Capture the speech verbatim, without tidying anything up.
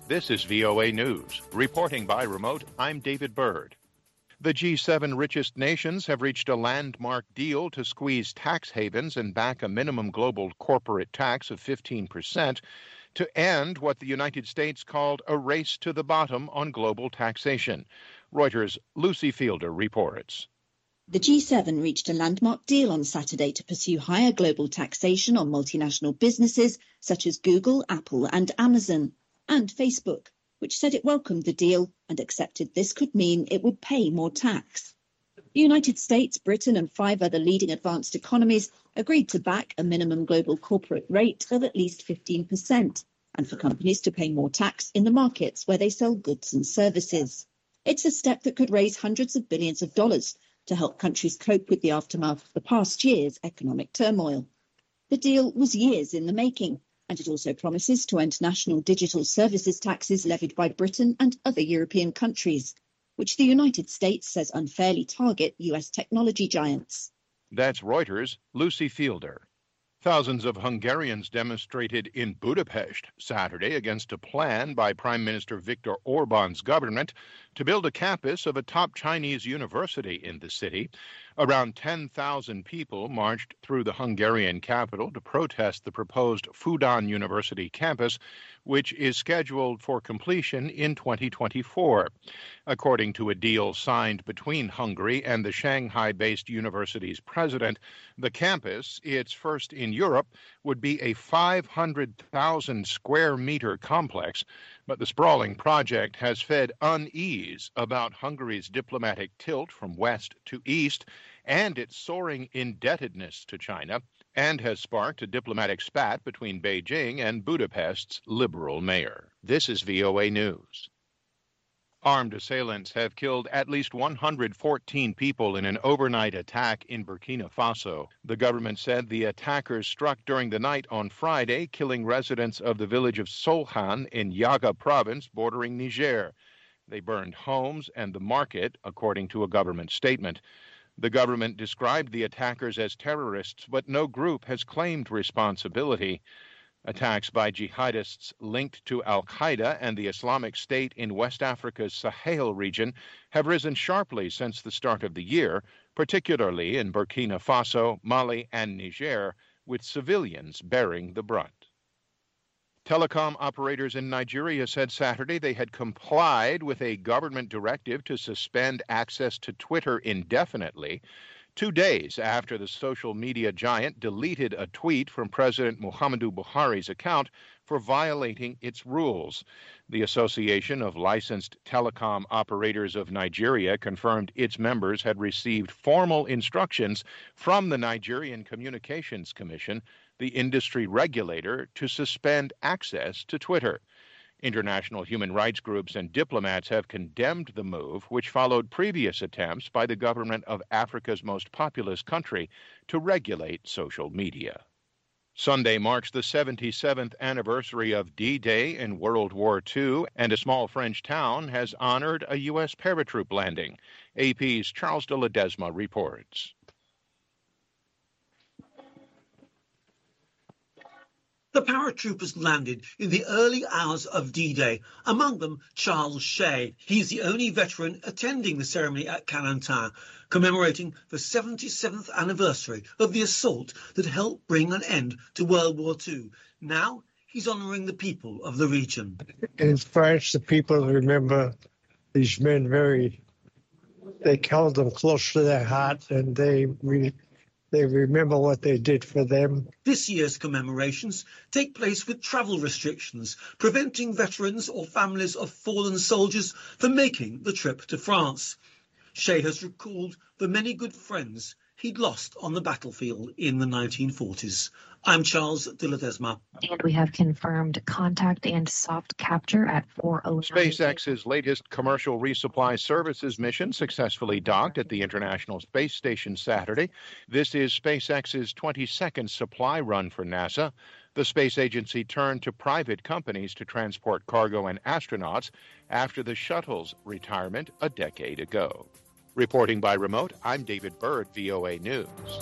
This is V O A News. Reporting by remote, I'm David Byrd. The G seven richest nations have reached a landmark deal to squeeze tax havens and back a minimum global corporate tax of fifteen percent to end what the United States called a race to the bottom on global taxation. Reuters' Lucy Fielder reports. The G seven reached a landmark deal on Saturday to pursue higher global taxation on multinational businesses such as Google, Apple and Amazon, and Facebook, which said it welcomed the deal and accepted this could mean it would pay more tax. The United States, Britain and five other leading advanced economies agreed to back a minimum global corporate rate of at least fifteen percent and for companies to pay more tax in the markets where they sell goods and services. It's a step that could raise hundreds of billions of dollars to help countries cope with the aftermath of the past year's economic turmoil. The deal was years in the making, and it also promises to end national digital services taxes levied by Britain and other European countries, which the United States says unfairly target U S technology giants. That's Reuters' Lucy Fielder. Thousands of Hungarians demonstrated in Budapest Saturday against a plan by Prime Minister Viktor Orban's government to build a campus of a top Chinese university in the city. Around ten thousand people marched through the Hungarian capital to protest the proposed Fudan University campus, which is scheduled for completion in twenty twenty-four. According to a deal signed between Hungary and the Shanghai-based university's president, the campus, its first in Europe, would be a five hundred thousand square meter complex, but the sprawling project has fed unease about Hungary's diplomatic tilt from west to east and its soaring indebtedness to China, and has sparked a diplomatic spat between Beijing and Budapest's liberal mayor. This is V O A News. Armed assailants have killed at least one hundred fourteen people in an overnight attack in Burkina Faso. The government said the attackers struck during the night on Friday, killing residents of the village of Solhan in Yaga province bordering Niger. They burned homes and the market, according to a government statement. The government described the attackers as terrorists, but no group has claimed responsibility. Attacks by jihadists linked to al-Qaeda and the Islamic State in West Africa's Sahel region have risen sharply since the start of the year, particularly in Burkina Faso, Mali, and Niger, with civilians bearing the brunt. Telecom operators in Nigeria said Saturday they had complied with a government directive to suspend access to Twitter indefinitely, two days after the social media giant deleted a tweet from President Muhammadu Buhari's account for violating its rules. The Association of Licensed Telecom Operators of Nigeria confirmed its members had received formal instructions from the Nigerian Communications Commission, the industry regulator, to suspend access to Twitter. International human rights groups and diplomats have condemned the move, which followed previous attempts by the government of Africa's most populous country to regulate social media. Sunday marks the seventy-seventh anniversary of D-Day in World War Two, and a small French town has honored a U S paratroop landing. A P's Charles de Ledesma reports. The paratroopers landed in the early hours of D-Day, among them Charles Shea. He's the only veteran attending the ceremony at Carentan, commemorating the seventy-seventh anniversary of the assault that helped bring an end to World War Two. Now he's honouring the people of the region. In France, the people remember these men very, they held them close to their heart, and they really They remember what they did for them. This year's commemorations take place with travel restrictions, preventing veterans or families of fallen soldiers from making the trip to France. Shea has recalled the many good friends he'd lost on the battlefield in the nineteen forties. I'm Charles de Ledesma. And we have confirmed contact and soft capture at four oh nine. SpaceX's latest commercial resupply services mission successfully docked at the International Space Station Saturday. This is SpaceX's twenty-second supply run for NASA. The space agency turned to private companies to transport cargo and astronauts after the shuttle's retirement a decade ago. Reporting by remote, I'm David Byrd, V O A News.